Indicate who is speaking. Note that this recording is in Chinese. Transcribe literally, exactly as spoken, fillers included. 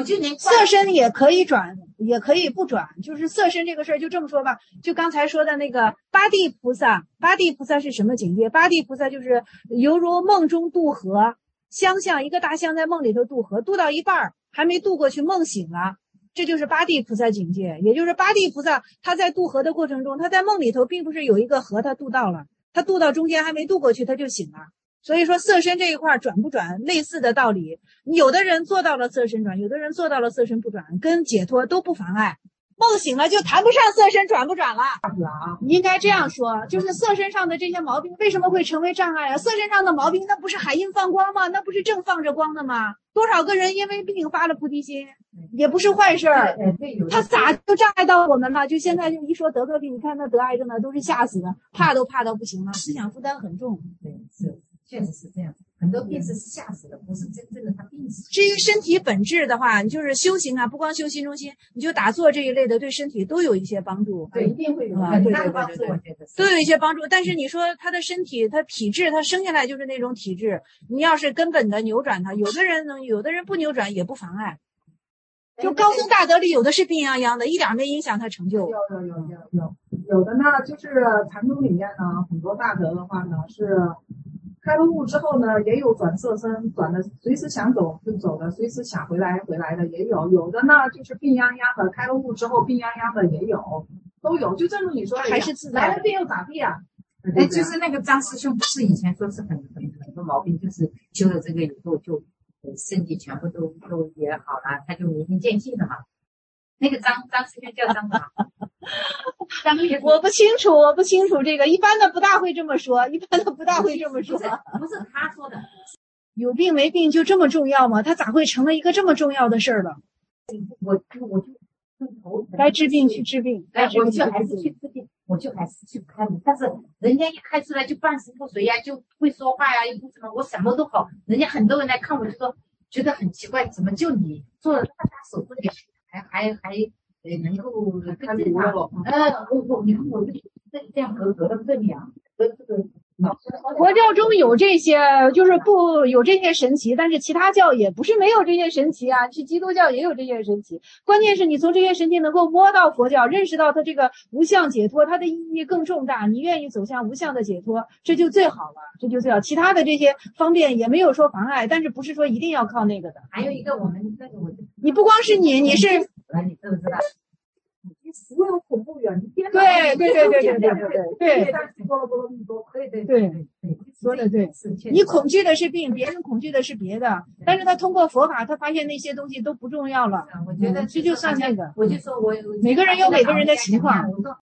Speaker 1: 我就连
Speaker 2: 色身也可以转，也可以不转，就是色身这个事儿就这么说吧。就刚才说的那个八地菩萨，八地菩萨是什么境界？八地菩萨就是犹如梦中渡河，香象一个大象在梦里头渡河，渡到一半儿还没渡过去，梦醒了，这就是八地菩萨境界。也就是八地菩萨他在渡河的过程中，他在梦里头并不是有一个河他渡到了，他渡到中间还没渡过去他就醒了。所以说色身这一块转不转，类似的道理，有的人做到了色身转，有的人做到了色身不转，跟解脱都不妨碍。梦醒了就谈不上色身转不转了。应该这样说，就是色身上的这些毛病为什么会成为障碍啊？色身上的毛病那不是海印放光吗？那不是正放着光的吗？多少个人因为病发了菩提心，也不是坏事儿，他咋就障碍到我们了？就现在就一说得个病，你看那得癌症的都是吓死的，怕都怕到不行了，思想负担很重。
Speaker 1: 对，是。确实是这样，很多病是吓死的，不是真正的他病死。
Speaker 2: 至于身体本质的话，你就是修行啊，不光修心中心，你就打坐这一类的，对身体都有一些帮助。
Speaker 1: 对，一定会有
Speaker 2: 很大的帮助，我觉得都有一些帮助。但是你说他的身体，他体质，他生下来就是那种体质，你要是根本的扭转他，有的人能，有的人不扭转也不妨碍。就高僧大德里有的是病殃殃的，一点没影响他成就。
Speaker 3: 有有有有有有的呢，就是禅宗里面呢，很多大德的话呢是。开了悟之后呢，也有转色身，转的随时想走就走的，随时想回来回来的也有。有的呢就是病殃殃的，开了悟之后病殃殃的也有，都有。就正如你说的，
Speaker 2: 还是自
Speaker 3: 来了病又咋地啊？
Speaker 1: 哎，就是那个张师兄，不是以前说是很很很多毛病，就是修了这个以后就身体全部都都也好了，他就明心见性了嘛。那个张张师兄叫张啥？张
Speaker 2: 我不清楚，我不清楚这个，一般的不大会这么说，一般的不大会这么说。
Speaker 1: 不是不是他说的，
Speaker 2: 有病没病就这么重要吗？他咋会成了一个这么重要的事儿了？
Speaker 1: 我就我就头
Speaker 2: 该治病去治病，
Speaker 1: 哎，我就还是去治病，我就还是去开门。但是人家一开出来就半死不遂呀，就会说话呀，又不怎么，我什么都好。人家很多人来看我就说，觉得很奇怪，怎么就你做了那么大手术，还还还呃能够跟着他？呃，我我你看我这这样隔隔到这里啊，隔这个。
Speaker 2: 佛教中有这些，就是不有这些神奇，但是其他教也不是没有这些神奇啊。去基督教也有这些神奇，关键是你从这些神奇能够摸到佛教，认识到它这个无相解脱，它的意义更重大。你愿意走向无相的解脱，这就最好了，这就最好。其他的这些方便也没有说妨碍，但是不是说一定要靠那个的。
Speaker 1: 还有一个，我们那个我
Speaker 2: 你不光是你，你是
Speaker 1: 你知不知道？
Speaker 3: 死有恐怖远，
Speaker 2: 对对对对对对对对对，
Speaker 3: 对对
Speaker 2: 对，说的对。你恐惧的是病，别人恐惧的是别的，但是他通过佛法，他发现那些东西都不重要了。
Speaker 1: 我觉得
Speaker 2: 这就算那个，
Speaker 1: 我就说我
Speaker 2: 每个人有每个人的情况。